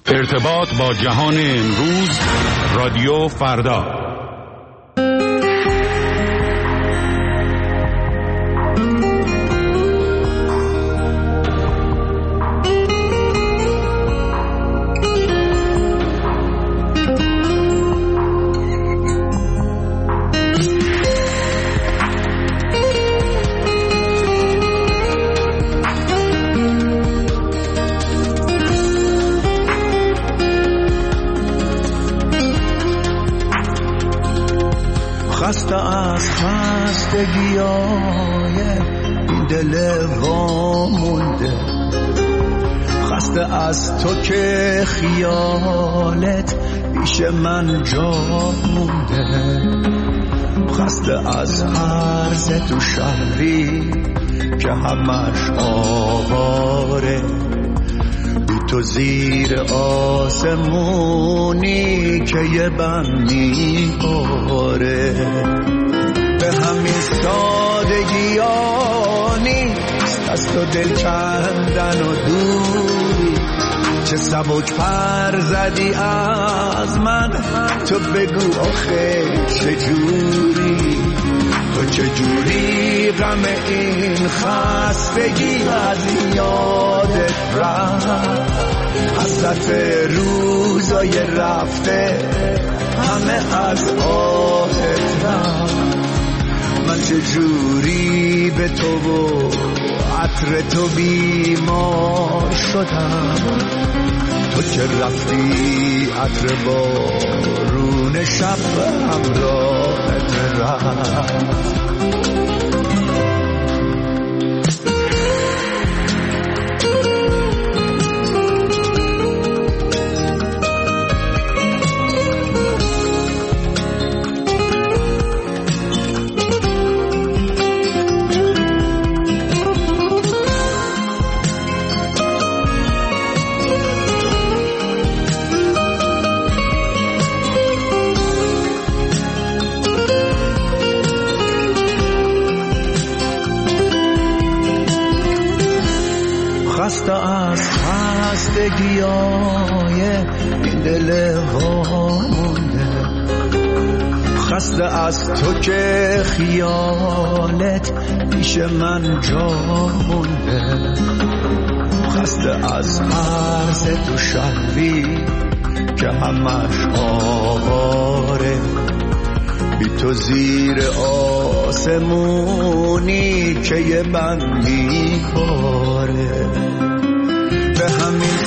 ارتباط با جهان امروز، رادیو فردا. خسته از خستگیای این دل وامونده، خسته از تو که خیالت پیش من جا مونده، خسته از عرض تو شهری که همش آواره، بی تو زیر آسمونی که یه بند میباره، به همین سادگیانی از تو دل کندن و دوری، چه سبک پر زدی از من، تو بگو آخه چجوری، تو چجوری غم این خستگی از یادت رفت، حسرت روزای رفته همه از آهت رفت، من چجوری به تو و عطر تو بیمار شدم، تو که رفتی عطر بارون شب همراهت رفت. خسته از خستگیای این دل وامونده، خسته از تو که خیالت پیش من جا مونده، خسته از عرض تو شهری که همش آواره، بی تو زیر آسمونی که یه بند میباره، به همین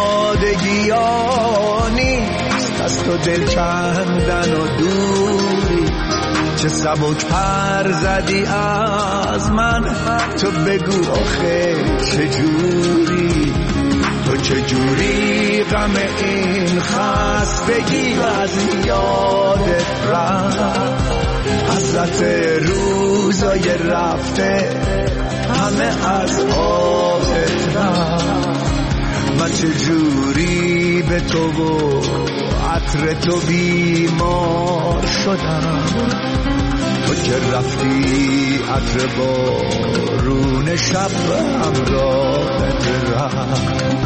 سادگیانی از تو دل کندن و دوری، چه سبک پر زدی از من، تو بگو آخه چجوری، تو چجوری غم این خستگی از یادت رفت، حسرت روزای رفته همه از آهت رفت، من چجوری به تو و عطر تو بیمار شدم، تو که رفتی عطر بارون شب همراهت رفت.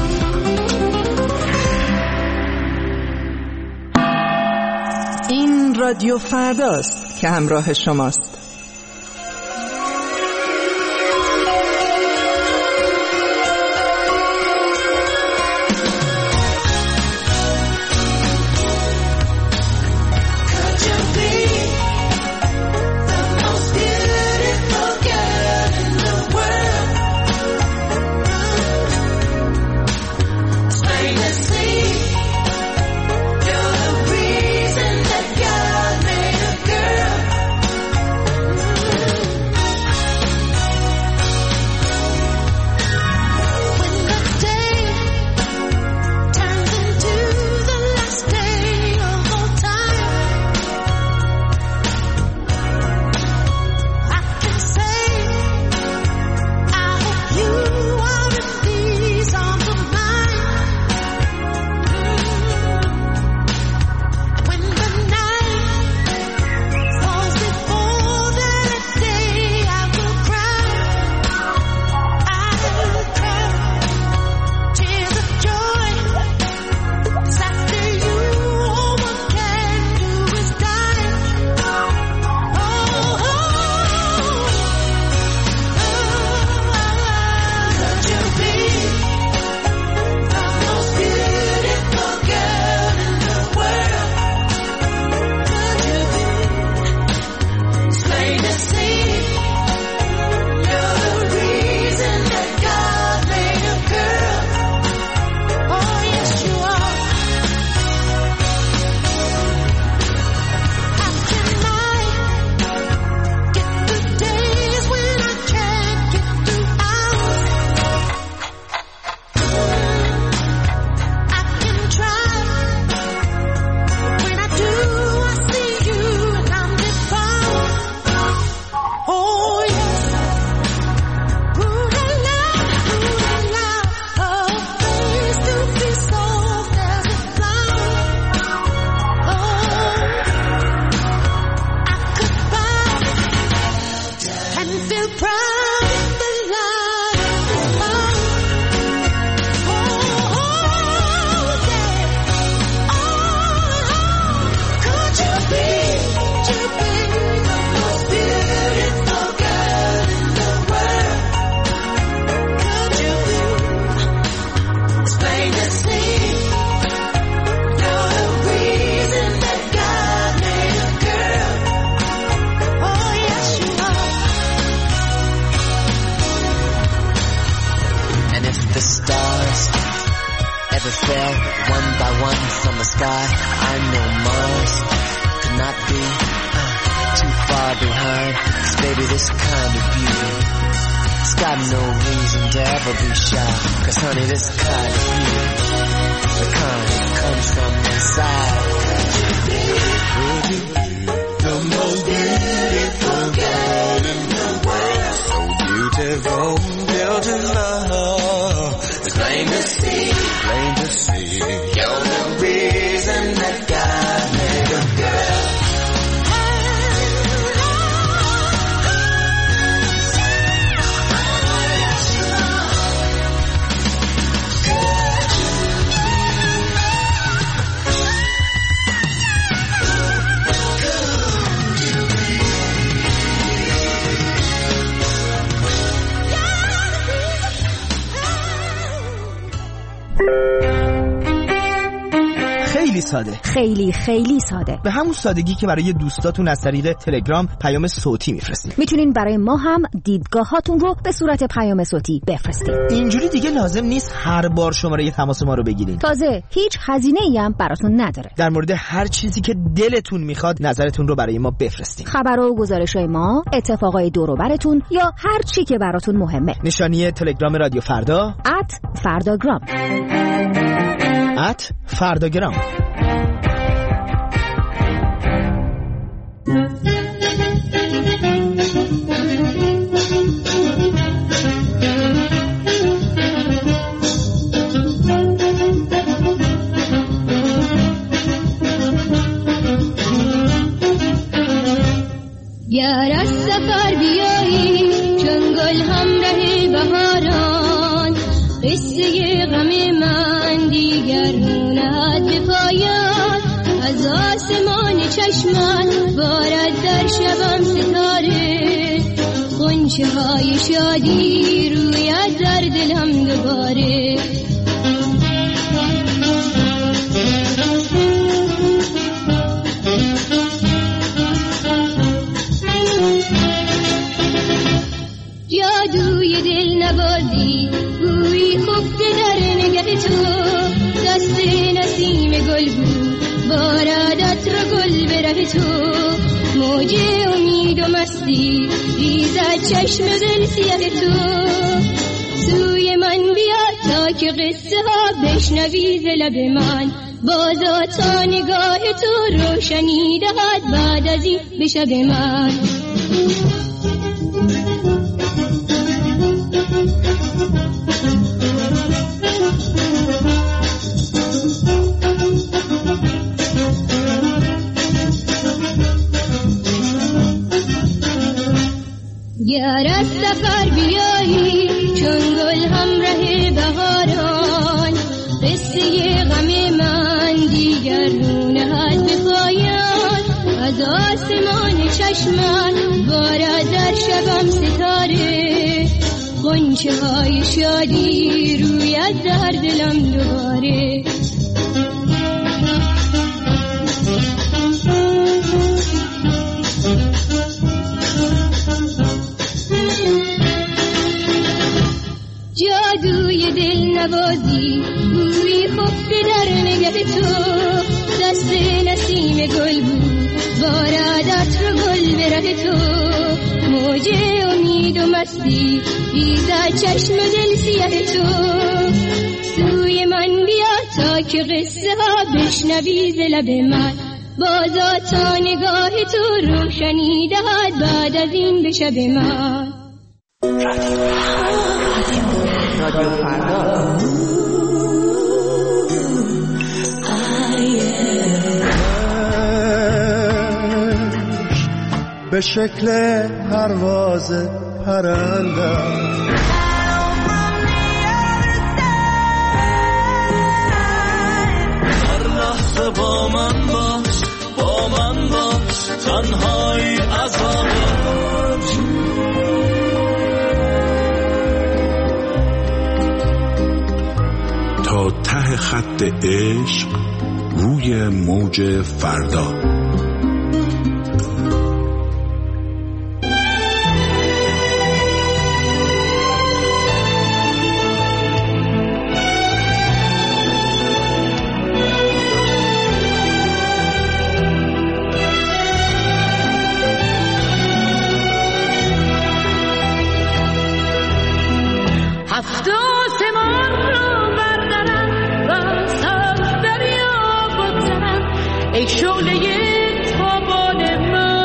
این رادیو فرداست که همراه شماست. Fell one by one from the sky. I know Mars could not be too far behind. 'Cause baby, this kind of beauty, it's got no reason to ever be shy. 'Cause honey, this kind of beauty, the kind that comes from inside. The most beautiful girl in the world, so beautiful, built in love. The claim to see. You're the reason that God made a girl. خیلی ساده، خیلی ساده، به همون سادگی که برای دوستاتون از طریق تلگرام پیام صوتی میفرستید. میتونین برای ما هم دیدگاهاتون رو به صورت پیام صوتی بفرستید. اینجوری دیگه لازم نیست هر بار شماره تماس ما رو بگیرین. تازه هیچ هزینه‌ای هم براتون نداره. در مورد هر چیزی که دلتون میخواد نظرتون رو برای ما بفرستید. خبر و گزارش‌های ما، اتفاقای دور و براتون یا هر چی که براتون مهمه. نشانی تلگرام رادیو فردا @فرداگرام. @فرداگرام. گر از سفر بیایی چون گل همراه بهاران، قصه غم من دیگر نهد به پایان. از آسمان چشمت بارد در شبم ستاره، غنچه های شادی روید در دلم دوباره. جادوی دل نوازی بوی خفته در نگه تو، دست نسیم گل بود بارد عطر گل به ره تو. موج امید و مستی ریزد چشم دل سیاه تو. سوی من بیا تا که قصه ها بشنوی ز لب من، بازا تا نگاه تو روشنی دهد بعد از این به شب من. گر از سفر بیایی چون گل همراه بهاران، قصه غم من دیگر رو نهد به پایان. از آسمان چشمت بارد در شبم ستاره، غنچه های شادی روید در دلم دوباره. جادوی دل نوازی بوی خفته در نگه تو، دست نسیم گل بود بارد عطر گل به ره تو. موج امید و مستی ریزد چشم دل سیاه تو. سوی من بیا تا که قصه ها بشنوی ز لب من، بازا تا نگاه تو روشنی دهد بعد از این به شب من. رادیو فردا. به شکل پرواز پرنده هر لحظه با من باش، با من باش، تنهایی عذابم تا ته خط عشق روی موج فردا. ای شعله تابان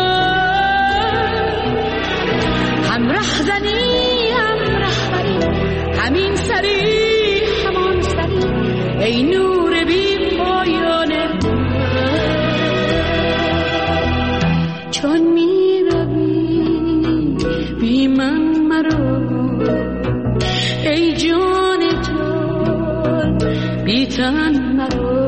من، هم رهزنی هم رهبری، همین سری همان سری، ای نور بی پایان من. چون می روی بی من مرو، ای جان جان بی تن مرو.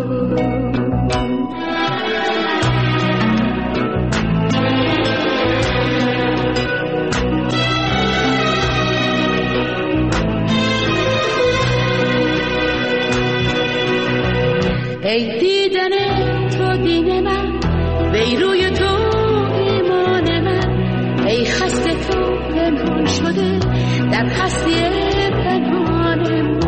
ای دیدن تو دین من، ای روی تو ایمان من، ای خسته تو پنهان شده در هستی پنهان من.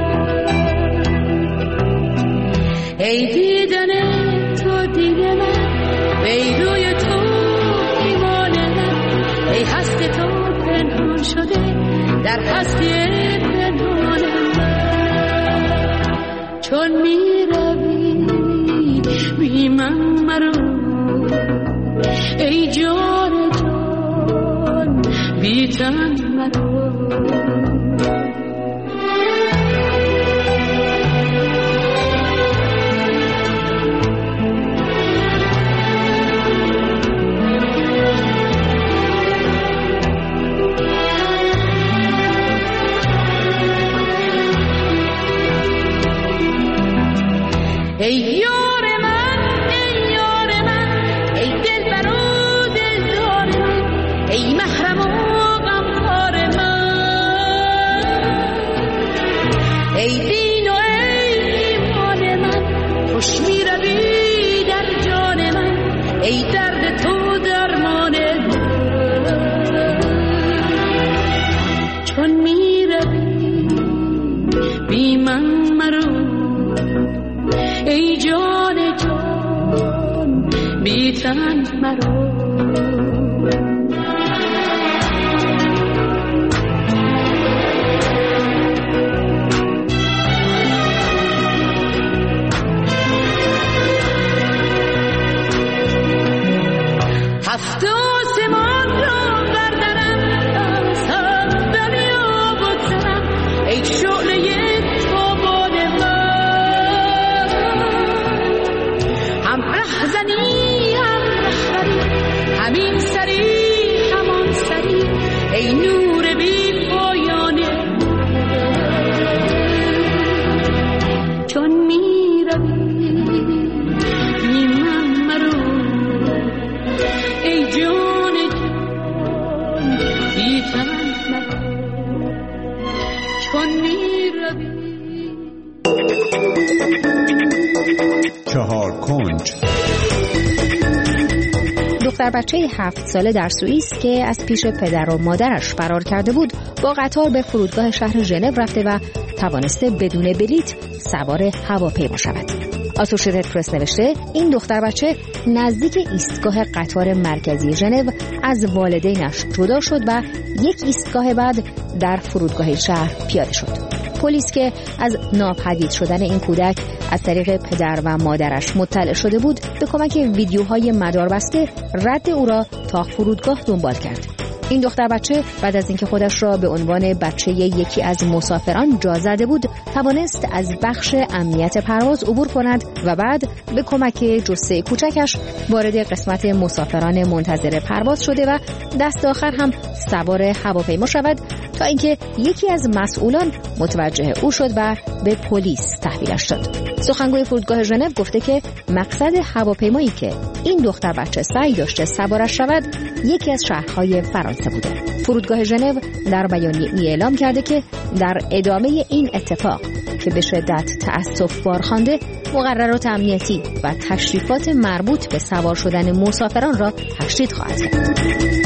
ای دیدن تو دین من، ای روی تو ایمان من، ای هستی تو پنهان شده در هستی پنهان من. چون می بی من مرو، ای جان جان بی تن مرو. ای دختر بچه 7 ساله در سوئیس که از پیش پدر و مادرش فرار کرده بود با قطار به فرودگاه شهر ژنو رفته و توانسته بدون بلیت سوار هواپیما شود. آسوشیتد پرس نوشته این دختر بچه نزدیک ایستگاه قطار مرکزی ژنو از والدینش جدا شد و یک ایستگاه بعد در فرودگاه شهر پیاده شد. پلیس که از ناپدید شدن این کودک از طریق پدر و مادرش مطلع شده بود به کمک ویدیوهای مداربسته رد او را تا فرودگاه دنبال کرد. این دختر بچه بعد از اینکه خودش را به عنوان بچه یکی از مسافران جا زده بود توانست از بخش امنیت پرواز عبور کند و بعد به کمک جثه کوچکش وارد قسمت مسافران منتظر پرواز شده و دست آخر هم سوار هواپیما شود تا اینکه یکی از مسئولان متوجه او شد و به پلیس تحویلش داد. سخنگوی فرودگاه ژنو گفته که مقصد هواپیمایی که این دختر بچه سعی داشته سوارش شود یکی از شهرهای فرانسه بوده. فرودگاه ژنو در بیانیه‌ای اعلام کرده که در ادامه این اتفاق که به شدت تأسف‌بار خوانده، مقررات امنیتی و تشریفات مربوط به سوار شدن مسافران را تشدید خواهد کرد.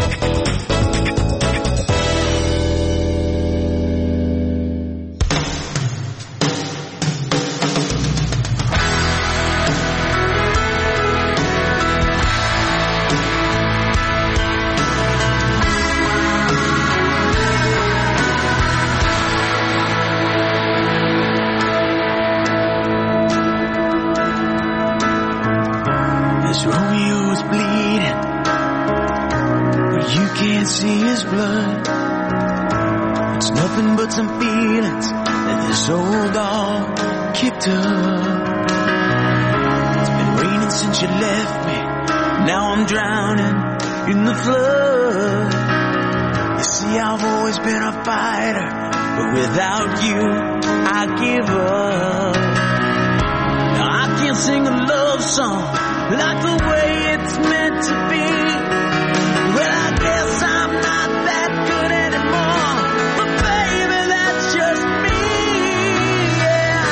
Romeo's bleeding, but you can't see his blood. It's nothing but some feelings that this old dog kicked up. It's been raining since you left me. Now I'm drowning in the flood. You see, I've always been a fighter, but without you, I give up. Now I can't sing a love song like the way it's meant to be. Well, I guess I'm not that good anymore, but baby, that's just me. Yeah,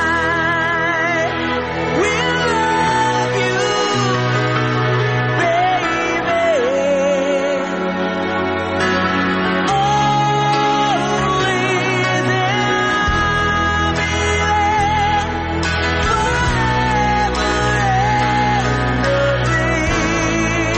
I will love you, baby. Only then I'll be there forever.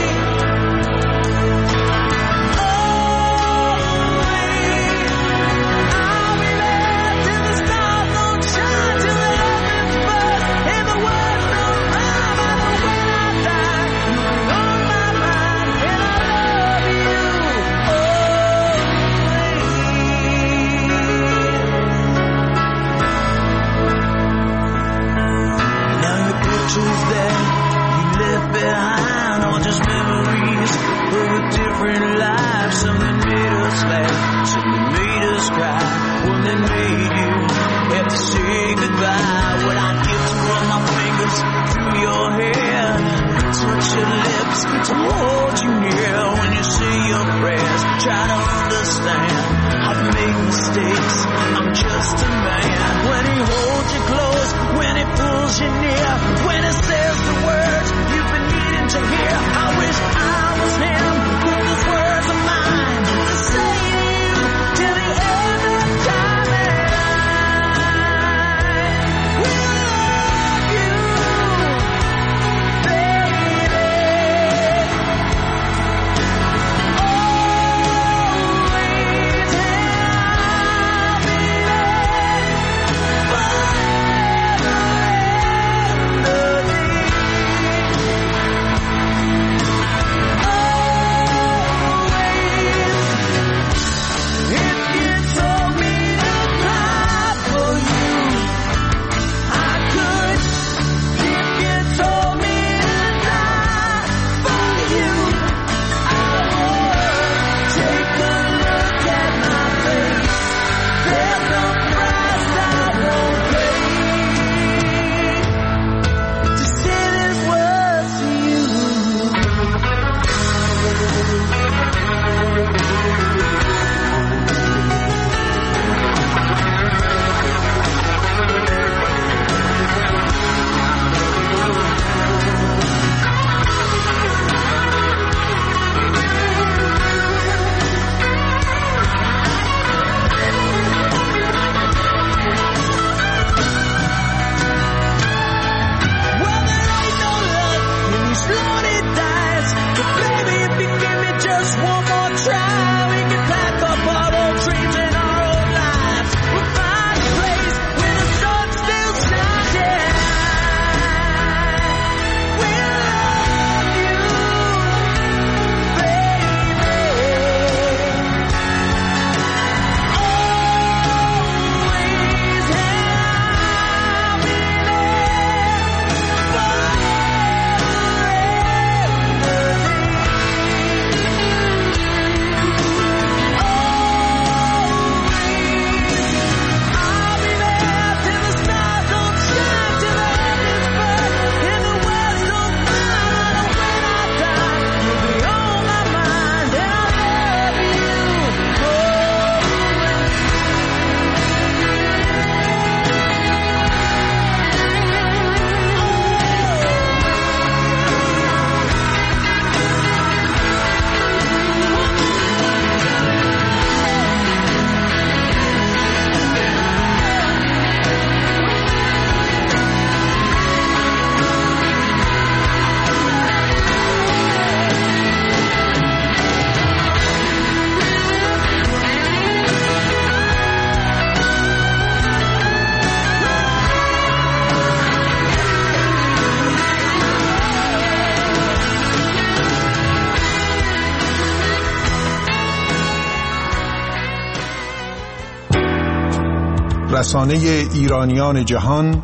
رسانه ایرانیان جهان،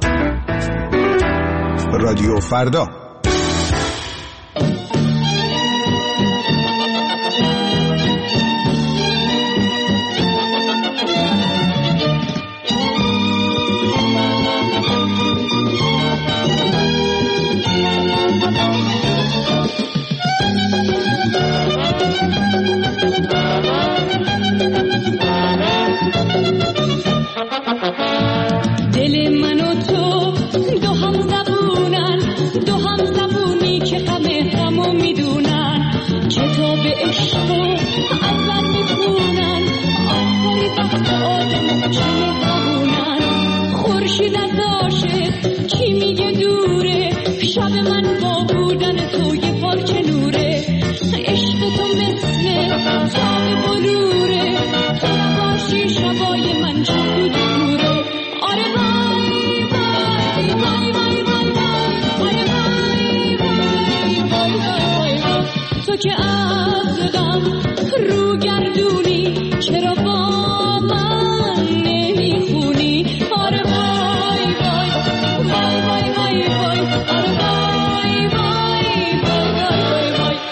رادیو فردا. دل من و تو دو هم زبونن، دو هم زبونی که غمو میدونن، کتاب عشق و اول میخونن، آخری وقت آدم چه مهربونن. خورشید از عاشق کی میگه دوره، شب من با بودن تو یه پارچه نوره. عشق تو مثل تاب بلوره، تو نباشی شبای من چه دوره. آره وای وای وای وای وای وای، آره وای وای وای وای وای، تو که از غم رو گردونی، چرا با من نمیخونی. آره وای وای وای وای وای وای، آره وای وای وای وای وای.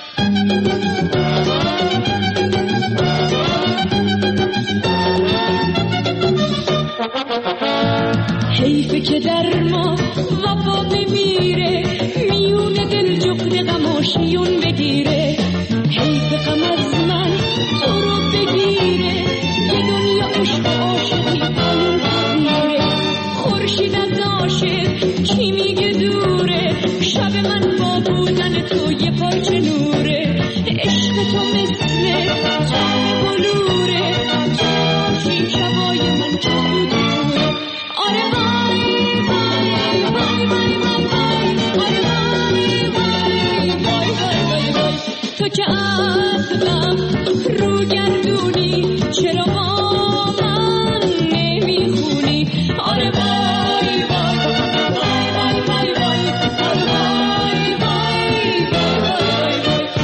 حیفه که در ما وفا بمیره، میون دل جغد غم و شیون بگیره. حیف غم از من تو رو بگیره، یه دنیا عشق و عاشقی قانون بگیره. خورشید از عاشق کی میگه دوره، شب من با بودن تو یه پارچه نوره. عشق تو مثل تاب بلوره، تو نباشی شبای من چه دوره. آره وای وای وای وای وای وای، آره وای وای وای وای وای، تو که از غم رو گردونی، چرا با من نمیخونی. آره وای وای وای وای وای وای، آره وای وای وای وای وای.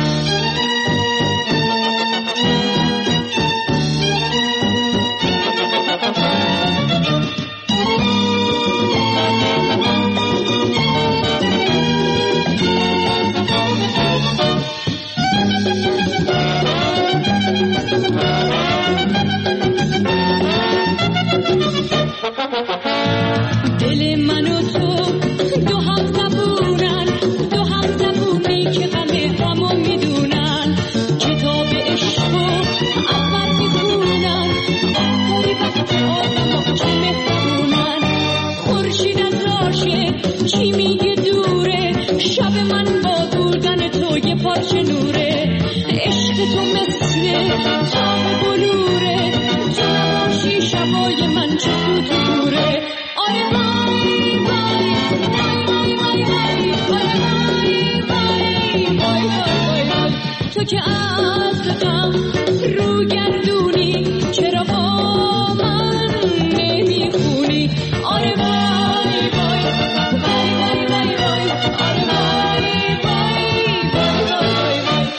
دل من و تو دو هم زبونن، دو هم زبونی که غمو میدونن، کتاب عشق و اول میخونن، آخری وقت آدم چه مهربونن. خورشید از عاشق کی میگه دوره، شب من با بودن تو یه پارچه نوره. عشق تو مثل تاب بلوره، تو نباشی شبای من چه دوره. آره وای وای وای وای وای، آره وای وای وای وای وای، تو که از غم رو گردونی، چرا با من نمیخونی. آره وای وای وای وای وای وای، آره وای وای وای وای وای.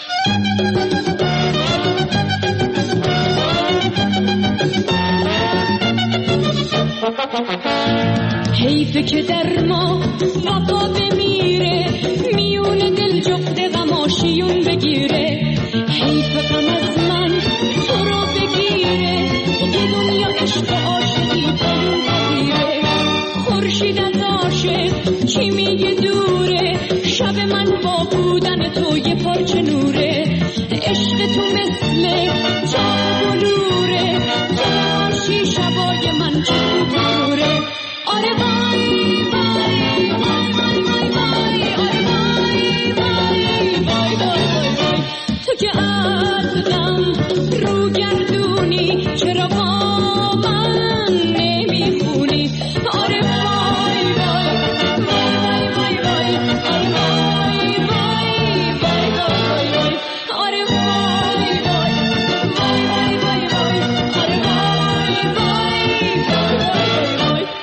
حیفه که در ما وفا بمیره، میون دل جغد غم و شیون بگیره. حیف غم از من تو رو بگیره، یه دنیا عشق و عاشقی قانون بگیره. خورشید از عاشق کی میگه دوره، شب من با بودن تو یه پارچه نوره. عشق تو مثل تاب بلوره، تو نباشی شبای من چه دوره. آره وای وای وای وای وای وای، آره وای وای وای وای وای، تو که از غم رو گردونی، چرا با من نمیخونی. آره وای وای وای وای وای، آره وای وای وای وای وای، آره وای وای وای وای وای، آره وای وای وای وای.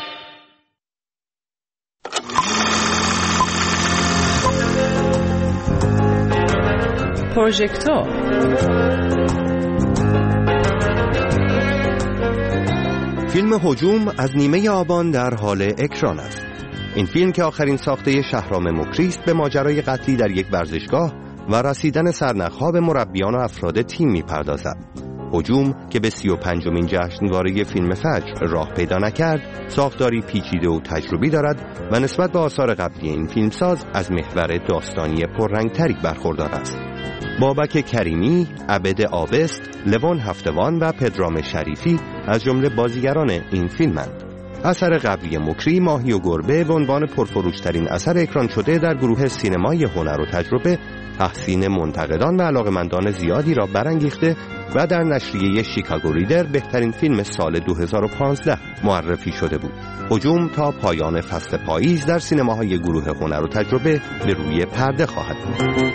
پروژکتور فیلم هجوم از نیمه آبان در حال اکران است. این فیلم که آخرین ساخته شهرام مکری است به ماجرای قتلی در یک ورزشگاه و رسیدن سرنخ‌ها به مربیان و افراد تیم می‌پردازد. هجوم که به 35مین جشنواره فیلم فجر راه پیدا نکرد، ساختاری پیچیده و تجربی دارد و نسبت به آثار قبلی این فیلمساز از محور داستانی پررنگتری برخوردار است. بابک کریمی، عبد آبست، لوان هفتوان و پدرام شریفی از جمله بازیگران این فیلمند. اثر قبلی مکری، ماهی و گربه، به عنوان پرفروشترین اثر اکران شده در گروه سینمای هنر و تجربه، تحسین منتقدان و علاقه‌مندان زیادی را برانگیخته و در نشریه شیکاگو ریدر بهترین فیلم سال 2015 معرفی شده بود. هجوم تا پایان فصل پاییز در سینماهای گروه هنر و تجربه به روی پرده خواهد بود.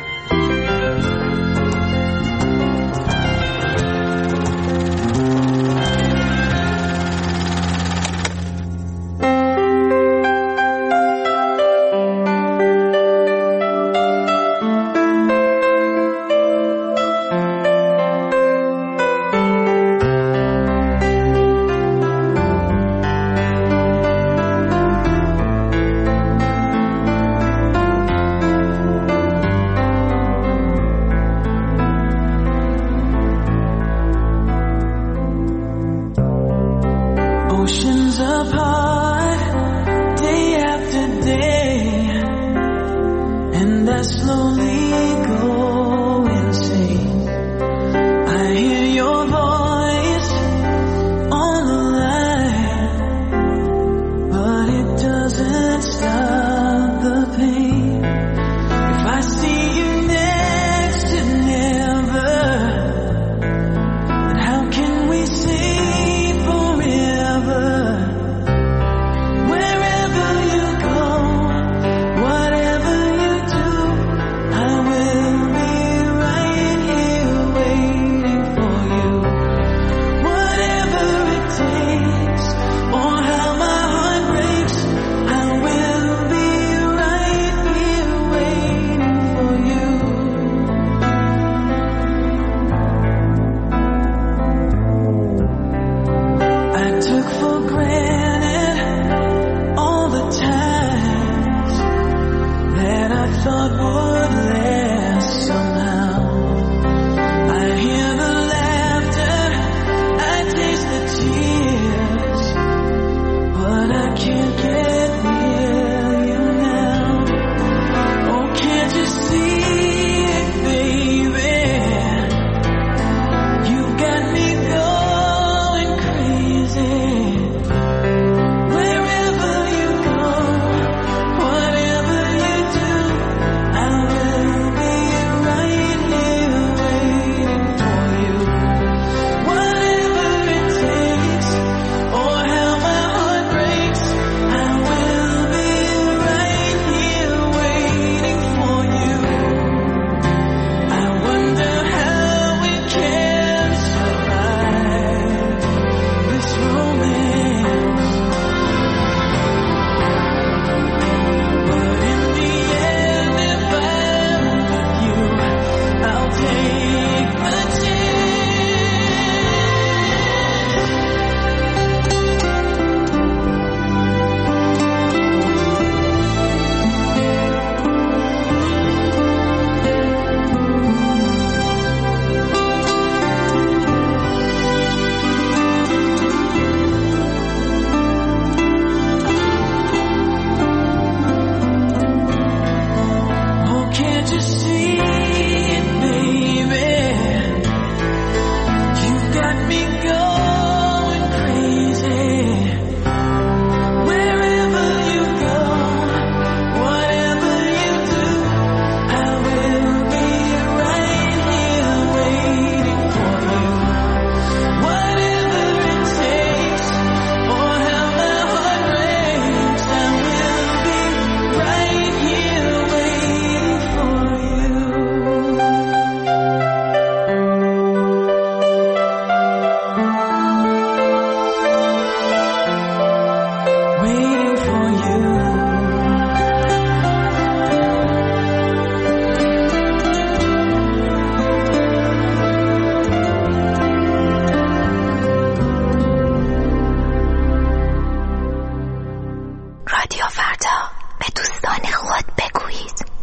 رادیو فردا به دوستان خود بگویید.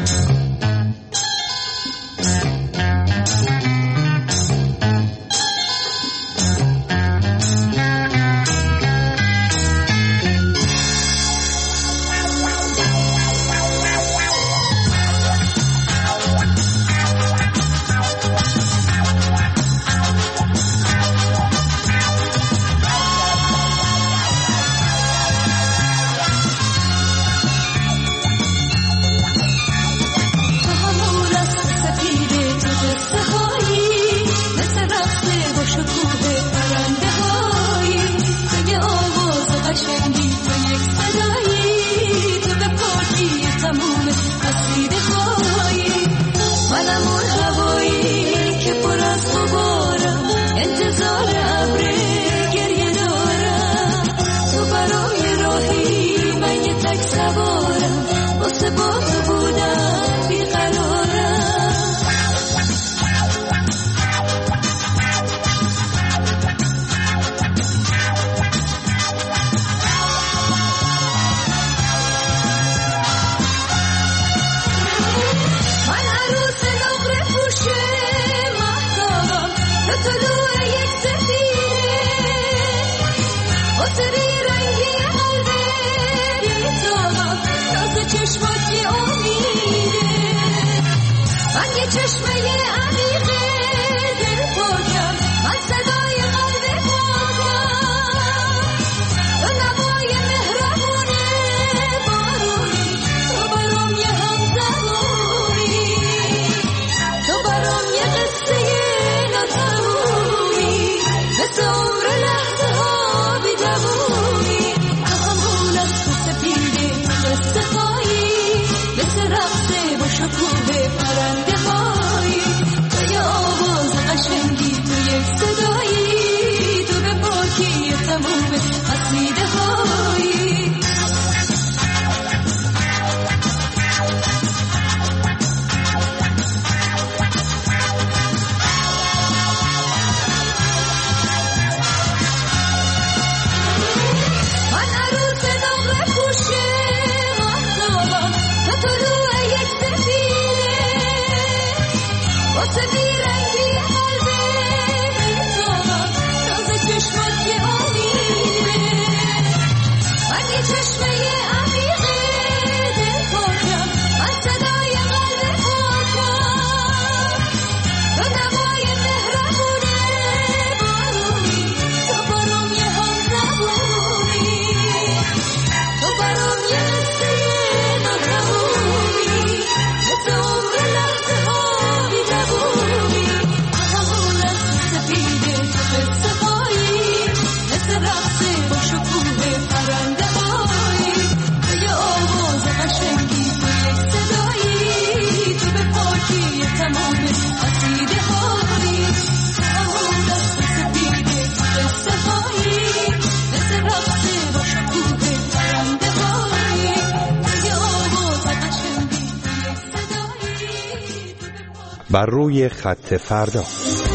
بر روی خط فردا.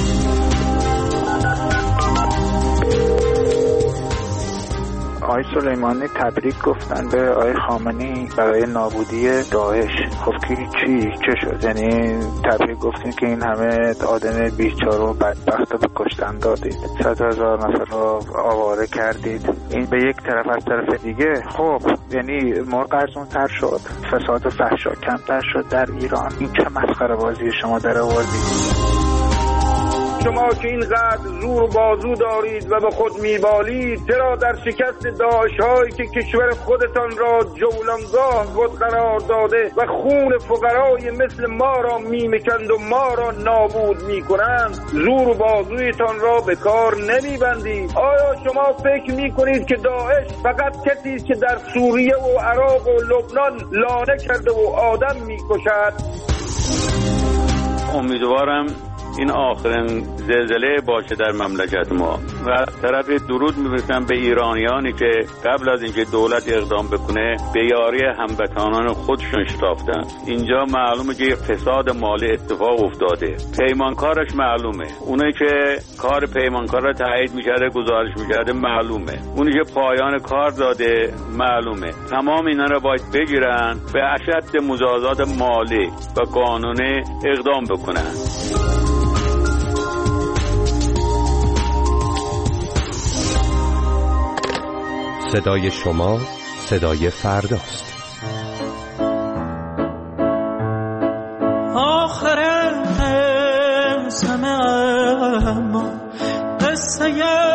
آقای سلیمانی تبریک گفتن به آقای خامنه‌ای برای نابودی داعش. خب چه شد؟ یعنی تبریک گفتین که این همه آدم بیچاره و بدبخت رو به کشتن دادید، 100,000 نفر رو آواره کردید. این به یک طرف، از طرف دیگه خب یعنی مرغ ارزون‌تر شد، فساد و فحشا کمتر شد در ایران. این چه مسخره بازی شما در آوردید؟ شما که اینقدر زور و بازو دارید و به خود میبالید، چرا در شکست داعش‌هایی که کشور خودتان را جولانگاه خود قرار داده و خون فقرای مثل ما را میمکند و ما را نابود میکنند، زور و بازویتان را به کار نمیبندید؟ آیا شما فکر میکنید که داعش فقط کسی است که در سوریه و عراق و لبنان لانه کرده و آدم میکشد؟ امیدوارم این آخرین زلزله باشه در مملکت ما. و طرف درود می‌فرستم به ایرانیانی که قبل از اینکه دولت اقدام بکنه به یاری هموطنان خودشون شتافتن. اینجا معلومه که فساد مالی اتفاق افتاده. پیمانکارش معلومه، اونایی که کار پیمانکار را تایید می‌کرده گزارش می‌کرده معلومه، اونی که پایان کار داده معلومه. تمام اینا را باید بگیرن، به اشد مجازات مالی و قانونی اقدام بکنن. صدای شما صدای فرداست. آخر همه اما قصه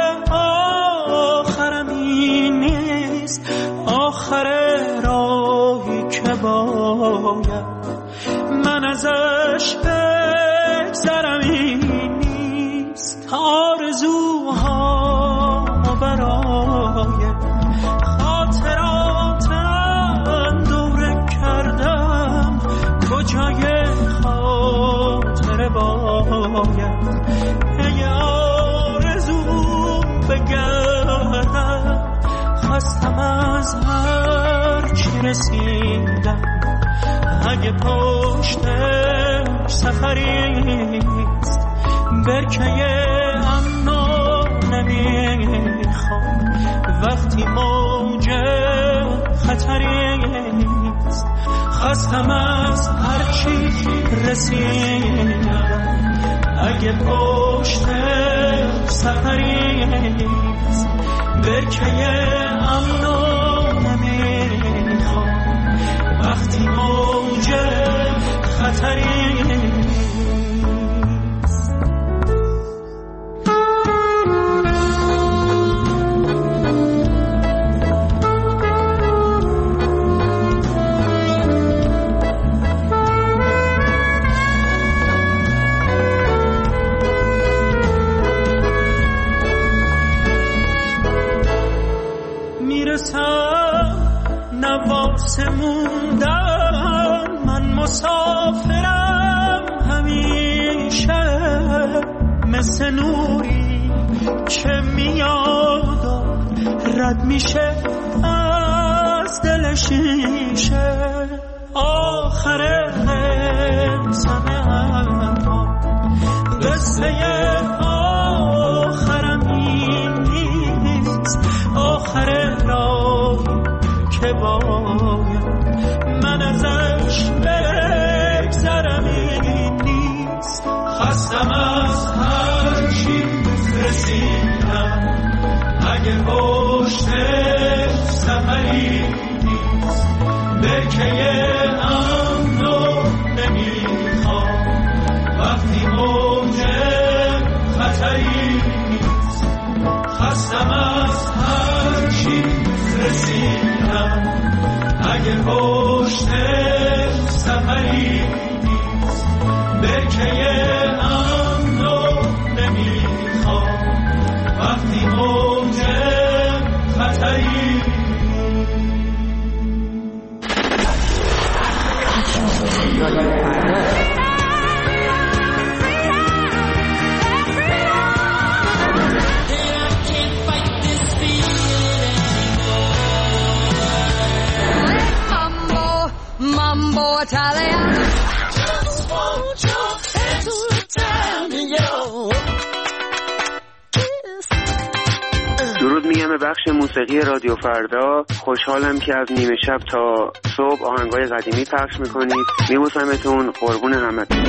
آخرم این نیست، آخر راهی که باید من ازش بگذرم این نیست. آرزوها برای خاطراتم دوره کردم، کجای خاطر باید ای آرزو بگردم. خستم از هر چی رسیدم، اگه پشت سفریست برکه امنو نمیخوام. وقتی موج خطریست خستم از هر چی رسیدم، اگه پشت سفریست برکه امنو نمیخوام. وقتی موج خطریست نواسه موندن، من مسافرم همیشه، مثل نوری که میاد رد میشه از دل شیشه. آخر زمه اما قصه آخرم این نیست، آخر راهی که باید من ازش بگذرم این نیست. خستم از هر چی رسیدم، اگه پشت سفری نیست برکه امنو نمیخوام. وقتی موج خطری نیست خستم از هر چی رسیدم، اگه پشت سفری نیست برکه امنو نمیخوام. وقتی موج خطری Mambo Italian. درود میگم به بخش موسیقی رادیو فردا. خوشحالم که از نیمه شب تا صبح آهنگای قدیمی پخش میکنید. میبوسمتون، قربون همتون.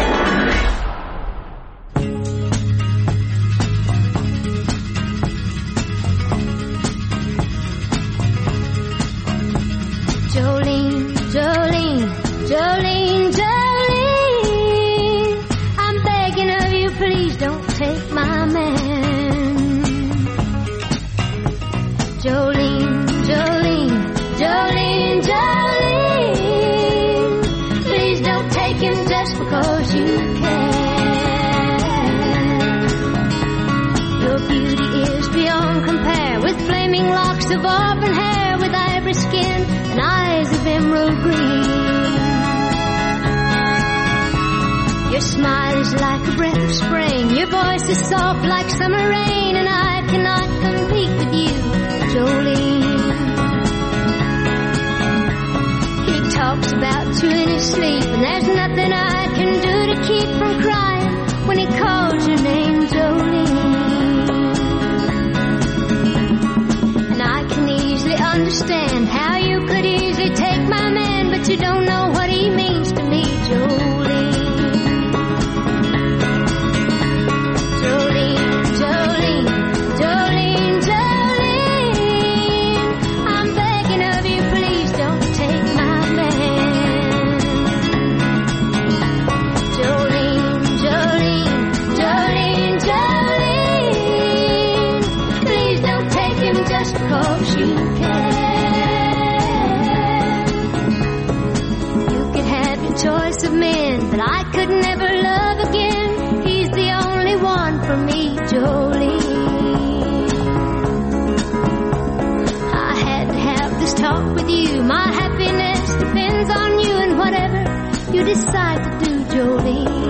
Jolene, Jolene, Jolene, Jolene, I'm begging of you, please don't take my man. Jolene, Jolene, Jolene, Jolene, please don't take him just because you can. Your beauty is beyond compare, with flaming locks of auburn hair, with ivory skin and eyes of emerald green. Your smile is like a breath of voice is soft like summer rain, and I cannot compete with you, Jolene. He talks about you in his sleep, and there's nothing I can do to keep from crying when he calls your name, Jolene. And I can easily understand how you could easily take my man, but you don't know what he means to me, Jolene. Of men, but I could never love again. He's the only one for me, Jolene. I had to have this talk with you. My happiness depends on you and whatever you decide to do, Jolene.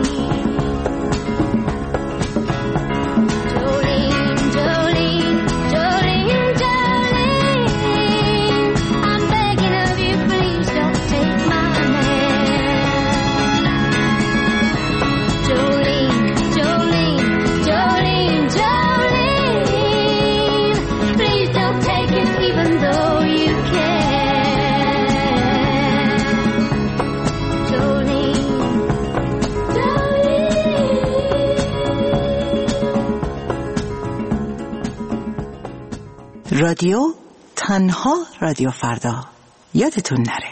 رادیو تنها رادیو فردا، یادتون نره.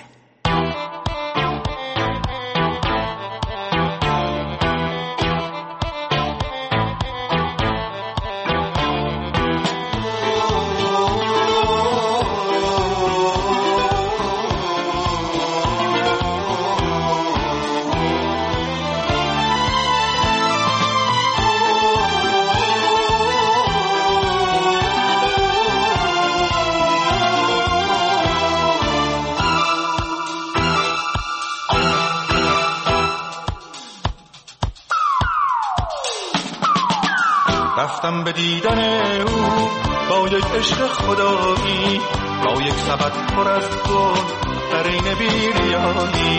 رفتم به دیدن او با یک عشق خدایی، با یک سبد پر از گل در این بیریایی.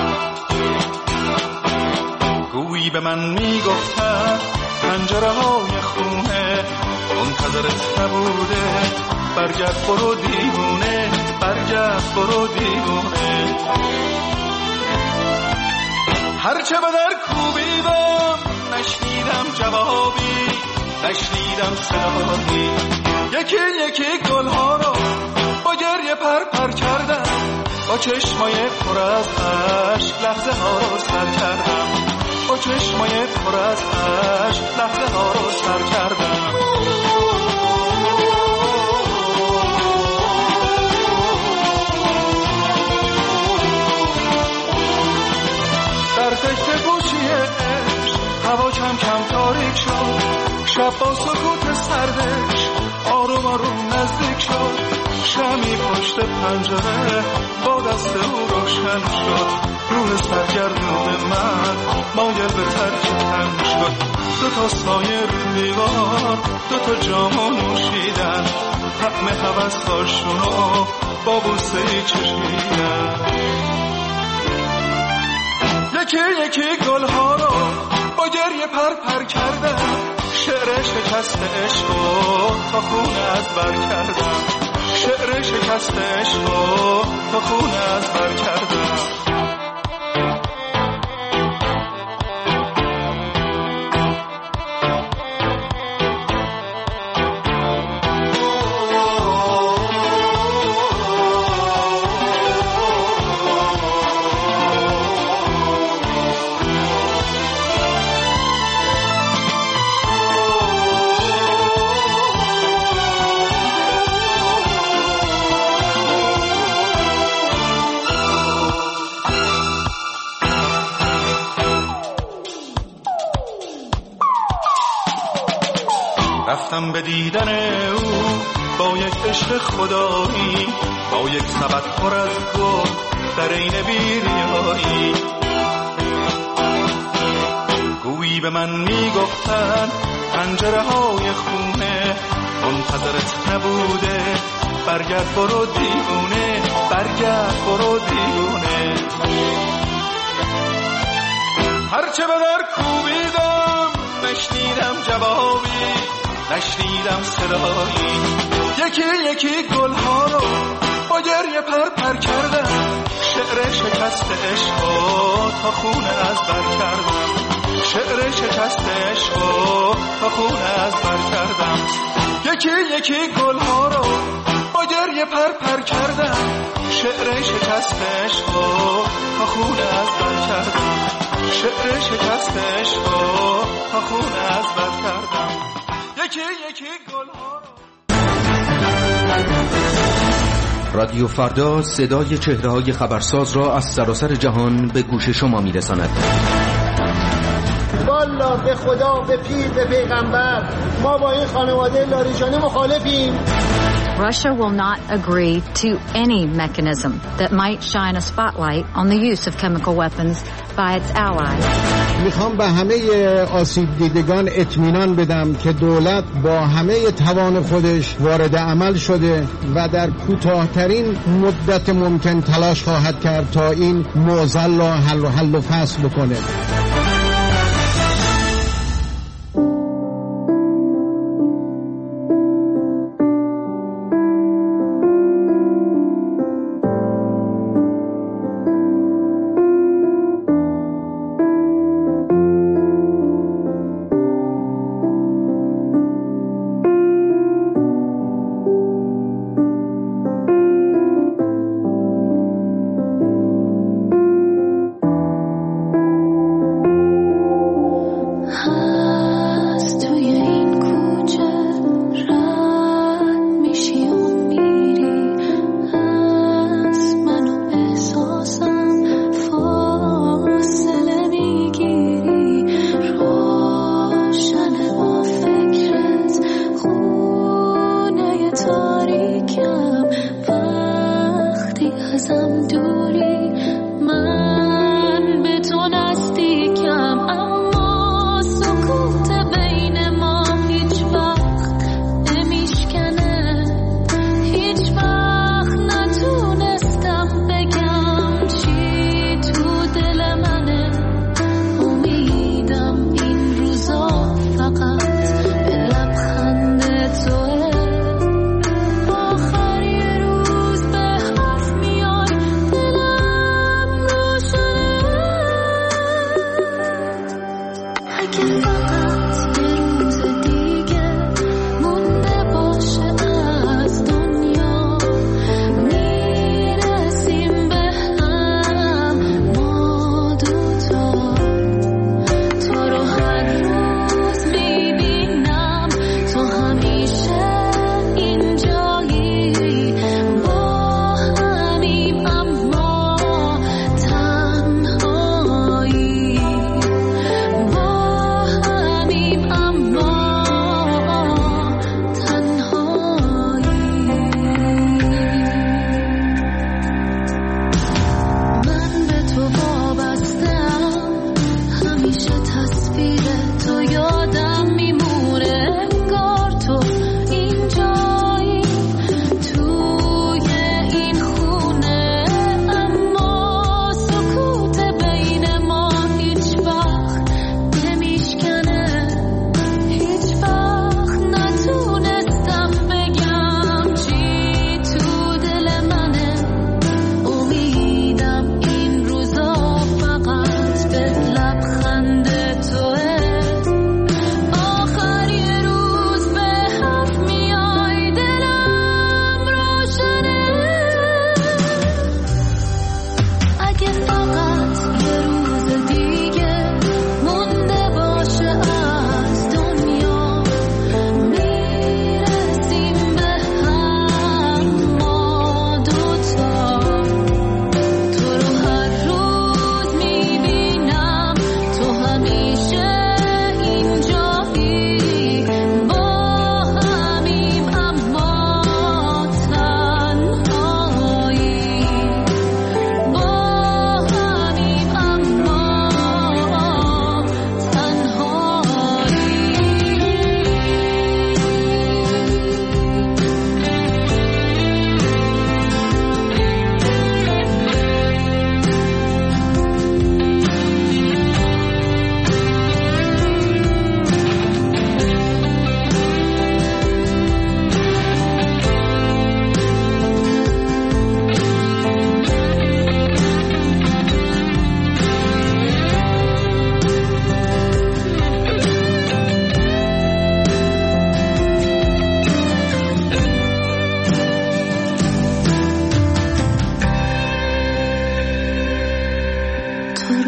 گویی به من میگفتن پنجره های خونه منتظرت نبوده، برگرد برو دیوونه، برگرد برو دیوونه. هرچه به در کوبیدم نشنیدم جوابی، نشنیدم صدایی. یکی یکی گلها رو با گریه پر کردم، با چشمای پر از اشک لحظه ها رو سر کردم، با چشمای پر از اشک لحظه ها رو سر کردم. در تکت گوشی عشق هوا کم کم تاریک شد، شب با سکوت سردش آروم آروم نزدیک شد. شمی پشت پنجره با دست او روشن شد، روح سرگردون من مایل به ترک تن شد. دو تا سایه رو دیوار، دو تا جامو نوشیدن، طعم هوس‌هاشونو با بوسه‌ای چشیدن. یکی یکی گلها رو با گریه پر کردم، شعر شکست عشقو تا خون از بر کردم، شعر شکست عشقو تا خون از بر کردم. رفتم به دیدن او با یک عشق خدایی، با یک سبد پر از گل در این بیریایی. گویی روزی به من میگفتن پنجره های خونه منتظرت نبوده، برگرد برو دیوونه، برگرد برو دیوونه. هرچه به در کوبیدم نشنیدم جوابی، نشنیدم صدایی. یکی یکی گلها رو با گریه پر کردم، شعر شکست عشقا تا خون از بر کردم، شعر شکست عشقا تا خون از بر کردم. یکی یکی گلها رو با گریه پر کردم، شعر شکست عشقا تا خون از بر کردم، شعر شکست عشقا تا خون از بر کردم. یکی یکی گلها رو. رادیو فردا صدای چهره‌های خبرساز را از سراسر جهان به گوش شما می‌رساند. والله به خدا، به پیر، به پیغمبر، ما با این خانواده لاریجانی مخالفیم. Russia will not agree to any mechanism that might shine a spotlight on the use of chemical weapons by its allies. میخوام به همه آسیب دیدگان اطمینان بدم که دولت با همه توان خودش وارد عمل شده و در کوتاه‌ترین مدت ممکن تلاش خواهد کرد تا این معضل را حل و فصل بکنه.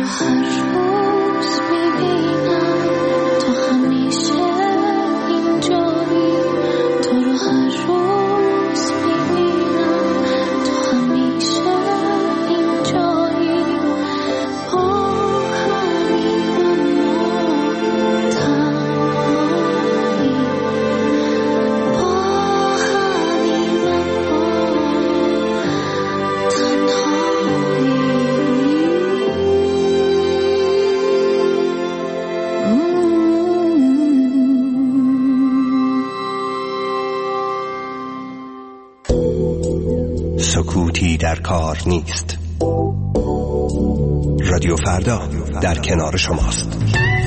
سکوتی در کار نیست. رادیو فردا در کنار شماست.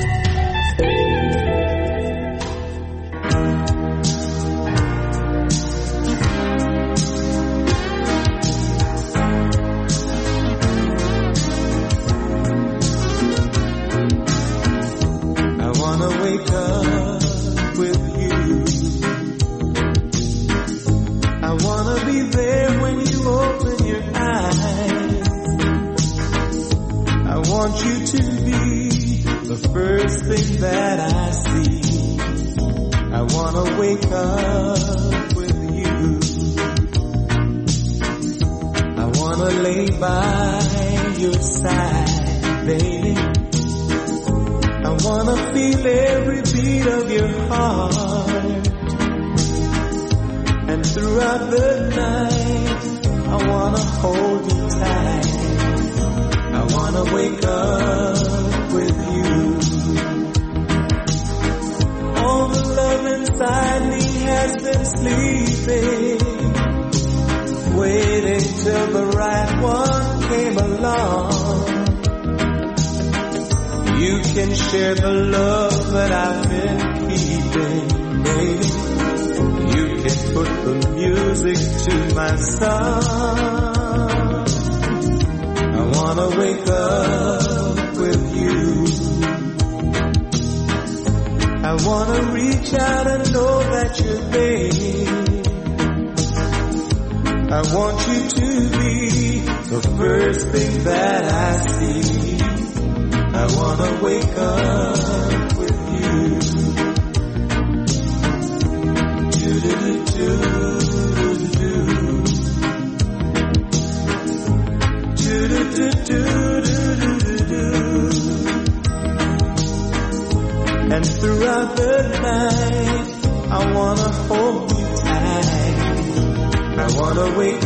And throughout the night, I wanna hold you tight. I wanna wake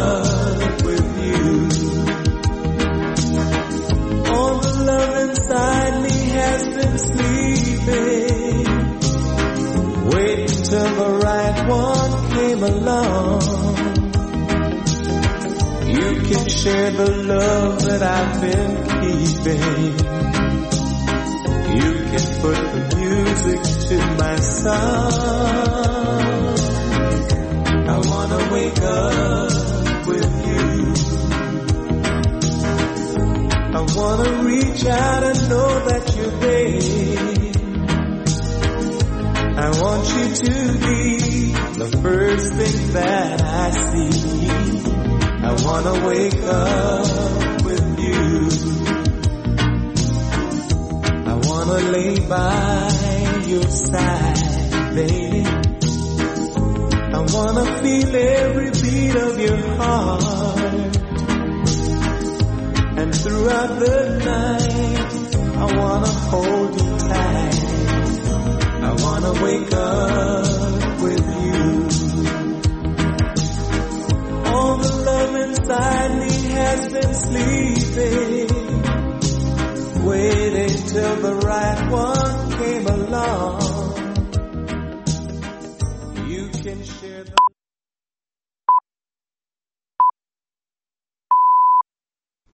up with you. All the love inside me has been sleeping, waiting till the right one came along. You can share the love that I've been keeping. You can put the music to my song. I wanna wake up with you. I wanna reach out and know that you're there. I want you to be the first thing that I see. I wanna wake up with you. I wanna lay by your side, baby. I wanna feel every beat of your heart. And throughout the night, I wanna hold you tight. I wanna wake up with you. All the love inside me has been sleeping, waiting till the right one came along.